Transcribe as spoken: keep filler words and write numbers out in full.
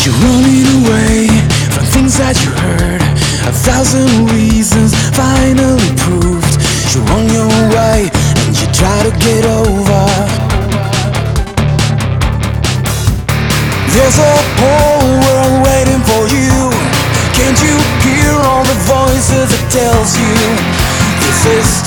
You're running away from things that you heard. A thousand reasons finally proved you're on your way, and you try to get over. There's a whole world waiting for you. Can't you hear all the voices that tells you this is